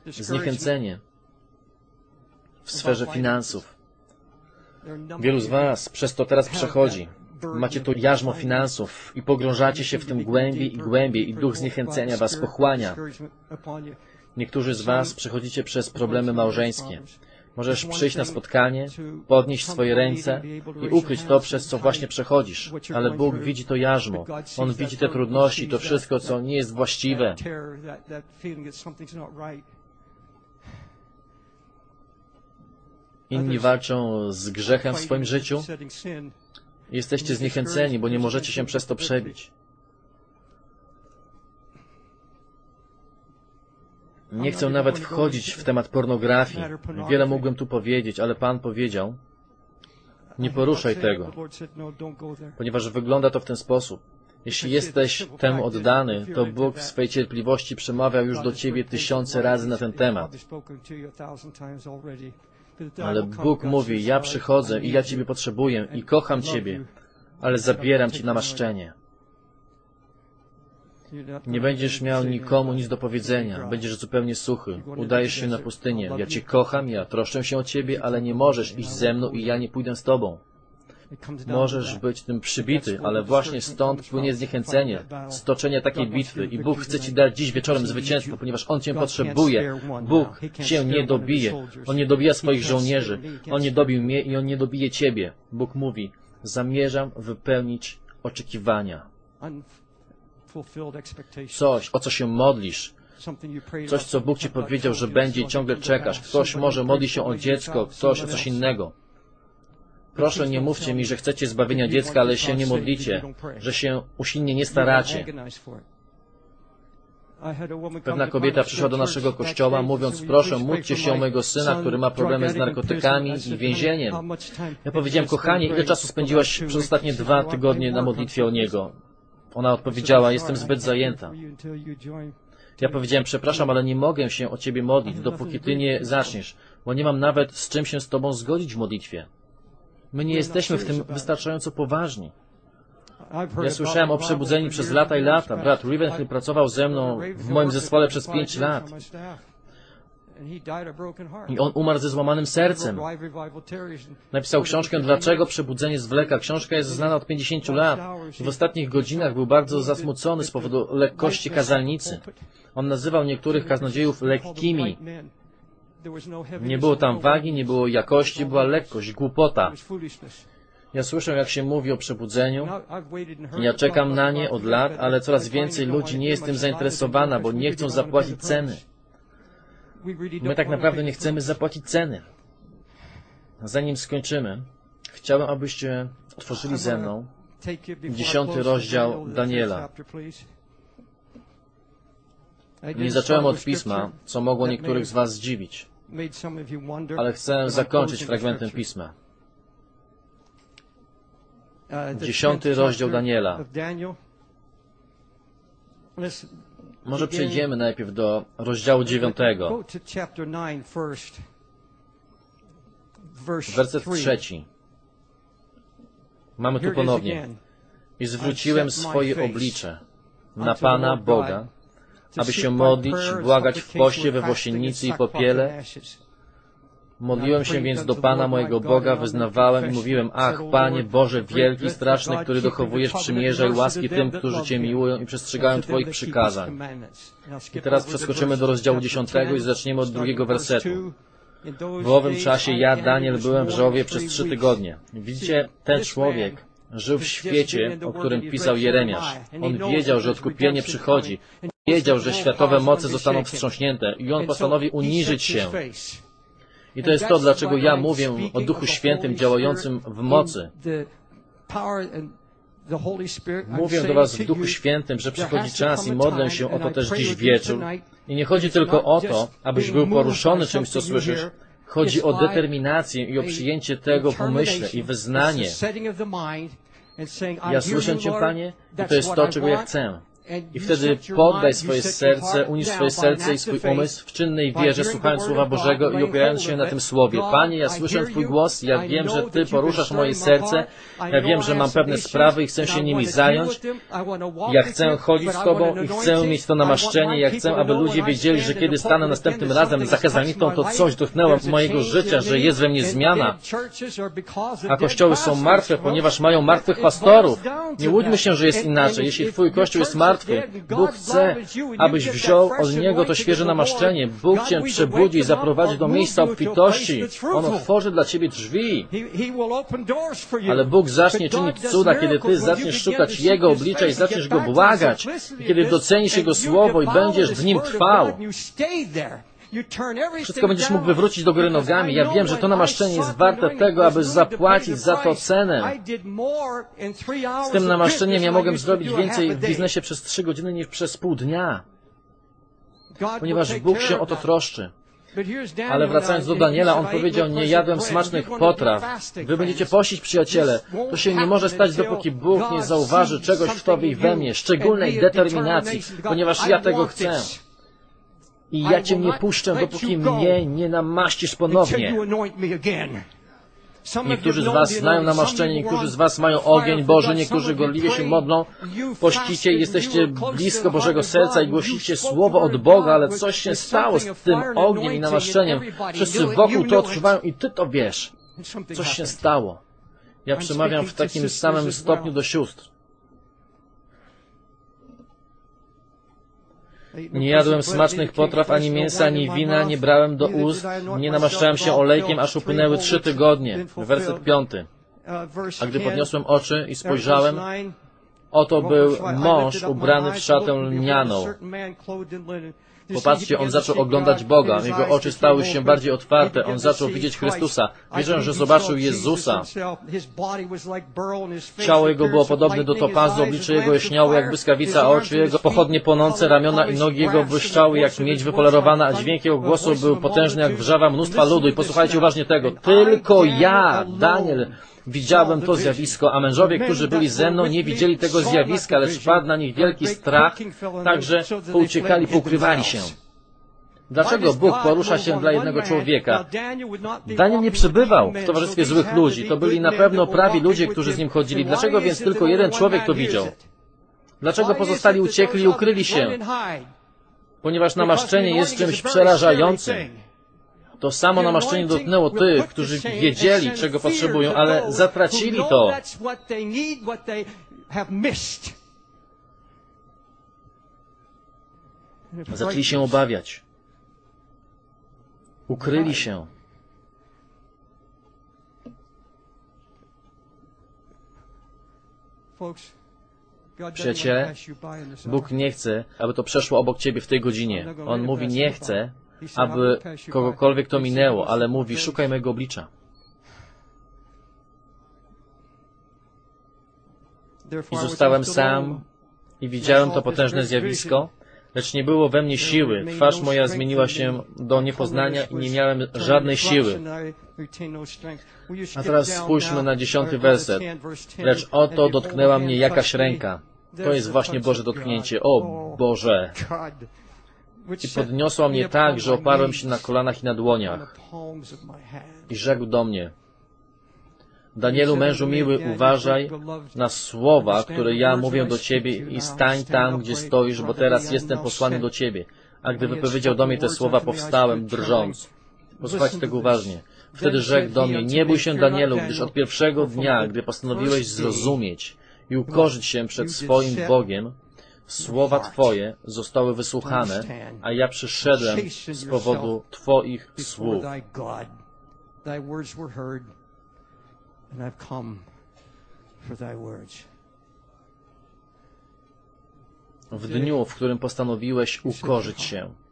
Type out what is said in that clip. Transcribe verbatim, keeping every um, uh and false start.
zniechęcenie w sferze finansów. Wielu z Was przez to teraz przechodzi. Macie to jarzmo finansów i pogrążacie się w tym głębiej i głębiej i duch zniechęcenia Was pochłania. Niektórzy z Was przechodzicie przez problemy małżeńskie. Możesz przyjść na spotkanie, podnieść swoje ręce i ukryć to, przez co właśnie przechodzisz. Ale Bóg widzi to jarzmo. On widzi te trudności, to wszystko, co nie jest właściwe. Inni walczą z grzechem w swoim życiu. Jesteście zniechęceni, bo nie możecie się przez to przebić. Nie chcę nawet wchodzić w temat pornografii. Wiele mógłbym tu powiedzieć, ale Pan powiedział, nie poruszaj tego, ponieważ wygląda to w ten sposób. Jeśli jesteś temu oddany, to Bóg w swej cierpliwości przemawiał już do Ciebie tysiące razy na ten temat. Ale Bóg mówi, ja przychodzę i ja Ciebie potrzebuję i kocham Ciebie, ale zabieram Ci namaszczenie. Nie będziesz miał nikomu nic do powiedzenia, będziesz zupełnie suchy, udajesz się na pustynię. Ja Cię kocham, ja troszczę się o Ciebie, ale nie możesz iść ze mną i ja nie pójdę z Tobą. Możesz być tym przybity, ale właśnie stąd płynie zniechęcenie, stoczenie takiej bitwy i Bóg chce Ci dać dziś wieczorem zwycięstwo, ponieważ On Cię potrzebuje. Bóg Cię nie dobije. On nie dobija swoich żołnierzy. On nie dobił mnie i On nie dobije Ciebie. Bóg mówi, zamierzam wypełnić oczekiwania. Coś, o co się modlisz. Coś, co Bóg Ci powiedział, że będzie i ciągle czekasz. Ktoś może modli się o dziecko, ktoś o coś innego. Proszę, nie mówcie mi, że chcecie zbawienia dziecka, ale się nie modlicie, że się usilnie nie staracie. Pewna kobieta przyszła do naszego kościoła, mówiąc, proszę, módlcie się o mojego syna, który ma problemy z narkotykami i więzieniem. Ja powiedziałem, kochanie, ile czasu spędziłaś przez ostatnie dwa tygodnie na modlitwie o niego? Ona odpowiedziała, jestem zbyt zajęta. Ja powiedziałem, przepraszam, ale nie mogę się o Ciebie modlić, dopóki Ty nie zaczniesz, bo nie mam nawet z czym się z Tobą zgodzić w modlitwie. My nie jesteśmy w tym wystarczająco poważni. Ja słyszałem o przebudzeniu przez lata i lata. Brat Rivenhill pracował ze mną w moim zespole przez pięć lat. I on umarł ze złamanym sercem. Napisał książkę Dlaczego przebudzenie zwleka. Książka jest znana od pięćdziesięciu lat. I w ostatnich godzinach był bardzo zasmucony z powodu lekkości kazalnicy. On nazywał niektórych kaznodziejów lekkimi. Nie było tam wagi, nie było jakości, była lekkość, głupota. Ja słyszę, jak się mówi o przebudzeniu. Ja czekam na nie od lat, ale coraz więcej ludzi nie jest tym zainteresowana, bo nie chcą zapłacić ceny. My tak naprawdę nie chcemy zapłacić ceny. Zanim skończymy, chciałbym, abyście otworzyli ze mną dziesiąty rozdział Daniela. Nie zacząłem od pisma, co mogło niektórych z Was zdziwić, ale chcę zakończyć fragmentem pisma. Dziesiąty rozdział Daniela. Może przejdziemy najpierw do rozdziału dziewiątego. Werset trzeci. Mamy tu ponownie. I zwróciłem swoje oblicze na Pana Boga, aby się modlić, błagać w poście, we włosiennicy i popiele. Modliłem się więc do Pana mojego Boga, wyznawałem i mówiłem, ach, Panie Boże wielki, straszny, który dochowujesz przymierza i łaski tym, którzy Cię miłują i przestrzegają Twoich przykazań. I teraz przeskoczymy do rozdziału dziesiątego i zaczniemy od drugiego wersetu. W owym czasie ja, Daniel, byłem w żałobie przez trzy tygodnie. Widzicie, ten człowiek żył w świecie, o którym pisał Jeremiasz. On wiedział, że odkupienie przychodzi. Wiedział, że światowe moce zostaną wstrząśnięte i on postanowi uniżyć się. I to jest to, dlaczego ja mówię o Duchu Świętym działającym w mocy. Mówię do Was w Duchu Świętym, że przychodzi czas i modlę się o to też dziś wieczór. I nie chodzi tylko o to, abyś był poruszony czymś, co słyszysz. Chodzi o determinację i o przyjęcie tego w umyśle i wyznanie. Ja słyszę Cię, Panie, i to jest to, czego ja chcę. I wtedy poddaj swoje serce, unisz swoje serce i swój umysł w czynnej wierze, słuchając Słowa Bożego i opierając się na tym Słowie. Panie, ja słyszę Twój głos, ja wiem, że Ty poruszasz moje serce, ja wiem, że mam pewne sprawy i chcę się nimi zająć. Ja chcę chodzić z Tobą i chcę mieć to namaszczenie. Ja chcę, aby ludzie wiedzieli, że kiedy stanę następnym razem za kazanitą, to coś dotknęło mojego życia, że jest we mnie zmiana. A kościoły są martwe, ponieważ mają martwych pastorów. Nie łudźmy się, że jest inaczej. Jeśli Twój kościół jest martwy, Bóg chce, abyś wziął od Niego to świeże namaszczenie. Bóg Cię przebudzi i zaprowadzi do miejsca obfitości. On otworzy dla Ciebie drzwi. Ale Bóg zacznie czynić cuda, kiedy Ty zaczniesz szukać Jego oblicza i zaczniesz Go błagać. I kiedy docenisz Jego Słowo i będziesz w Nim trwał. Wszystko będziesz mógł wywrócić do góry nogami. Ja wiem, że to namaszczenie jest warte tego, aby zapłacić za to cenę. Z tym namaszczeniem ja mogę zrobić więcej w biznesie przez trzy godziny niż przez pół dnia. Ponieważ Bóg się o to troszczy. Ale wracając do Daniela, on powiedział, nie jadłem smacznych potraw. Wy będziecie pościć, przyjaciele. To się nie może stać, dopóki Bóg nie zauważy czegoś w Tobie i we mnie, szczególnej determinacji, ponieważ ja tego chcę. I ja Cię nie puszczę, dopóki mnie nie namaścisz ponownie. Niektórzy z Was znają namaszczenie, niektórzy z Was mają ogień Boży, niektórzy gorliwie się modlą, pościcie i jesteście blisko Bożego serca i głosicie słowo od Boga, ale coś się stało z tym ogniem i namaszczeniem. Wszyscy wokół to odczuwają i Ty to wiesz. Coś się stało. Ja przemawiam w takim samym stopniu do sióstr. Nie jadłem smacznych potraw, ani mięsa, ani wina, nie brałem do ust, nie namaszczałem się olejkiem, aż upłynęły trzy tygodnie. Werset piąty. A gdy podniosłem oczy i spojrzałem, oto był mąż ubrany w szatę lnianą. Popatrzcie, on zaczął oglądać Boga. Jego oczy stały się bardziej otwarte. On zaczął widzieć Chrystusa. Wierzę, że zobaczył Jezusa. Ciało Jego było podobne do topazu, oblicze Jego jaśniało jak błyskawica, a oczy Jego pochodnie płonące, ramiona i nogi Jego błyszczały jak miedź wypolerowana, a dźwięk Jego głosu był potężny jak wrzawa mnóstwa ludu. I posłuchajcie uważnie tego. Tylko ja, Daniel, widziałem to zjawisko, a mężowie, którzy byli ze mną, nie widzieli tego zjawiska, lecz wpadł na nich wielki strach, także pouciekali, poukrywali się. Dlaczego Bóg porusza się dla jednego człowieka? Daniel nie przebywał w towarzystwie złych ludzi. To byli na pewno prawi ludzie, którzy z nim chodzili. Dlaczego więc tylko jeden człowiek to widział? Dlaczego pozostali uciekli i ukryli się? Ponieważ namaszczenie jest czymś przerażającym. To samo namaszczenie dotknęło tych, którzy wiedzieli, czego potrzebują, ale zatracili to. Zaczęli się obawiać. Ukryli się. Przyjaciele, Bóg nie chce, aby to przeszło obok Ciebie w tej godzinie. On mówi, nie chce, aby kogokolwiek to minęło, ale mówi, szukaj mego oblicza. I zostałem sam i widziałem to potężne zjawisko, lecz nie było we mnie siły. Twarz moja zmieniła się do niepoznania i nie miałem żadnej siły. A teraz spójrzmy na dziesiąty werset. Lecz oto dotknęła mnie jakaś ręka. To jest właśnie Boże dotknięcie. O Boże! I podniosła mnie tak, że oparłem się na kolanach i na dłoniach. I rzekł do mnie, Danielu, mężu miły, uważaj na słowa, które ja mówię do Ciebie i stań tam, gdzie stoisz, bo teraz jestem posłany do Ciebie. A gdy wypowiedział do mnie te słowa, powstałem, drżąc. Posłuchajcie tego uważnie. Wtedy rzekł do mnie, nie bój się, Danielu, gdyż od pierwszego dnia, gdy postanowiłeś zrozumieć i ukorzyć się przed swoim Bogiem, słowa Twoje zostały wysłuchane, a ja przyszedłem z powodu Twoich słów. W dniu, w którym postanowiłeś ukorzyć się.